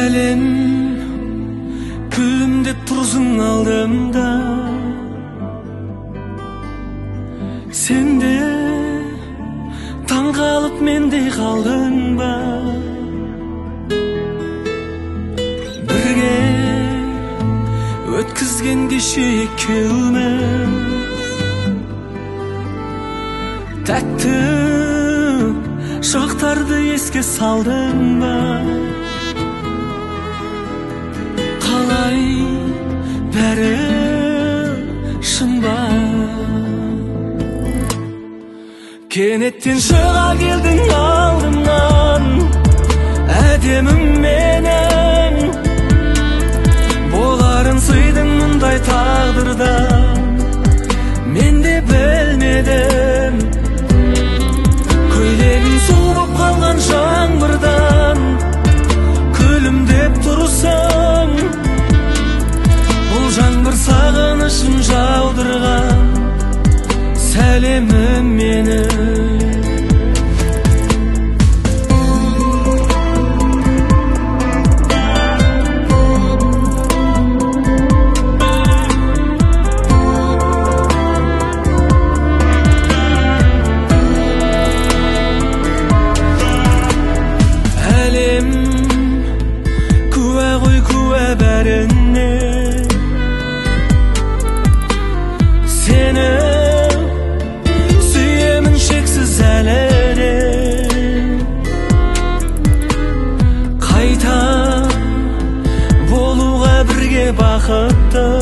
Әлем күлімдеп тұрсың алдымда, сенде таң қалып менде қалдың ба? Бірге өткізген кеше екеуміз, тәтті шақтарды еске салдың ба? Қалай бәрі шын ба? Кенеттен шыға келдің алдымнан, әдемім менің. Боларын сыйдың мұндай тағдырда, мен де білмедім. Көйлегің су болып қалған жаңбырдан, күлімдеп тұрсың. Бұл жаңбыр сағынышын жаудырған, сәлемім менің. Әлем куә ғой, куә бәріне. Сені сүйемін шексіз әлі де. Қайта болуға бірге бақытты,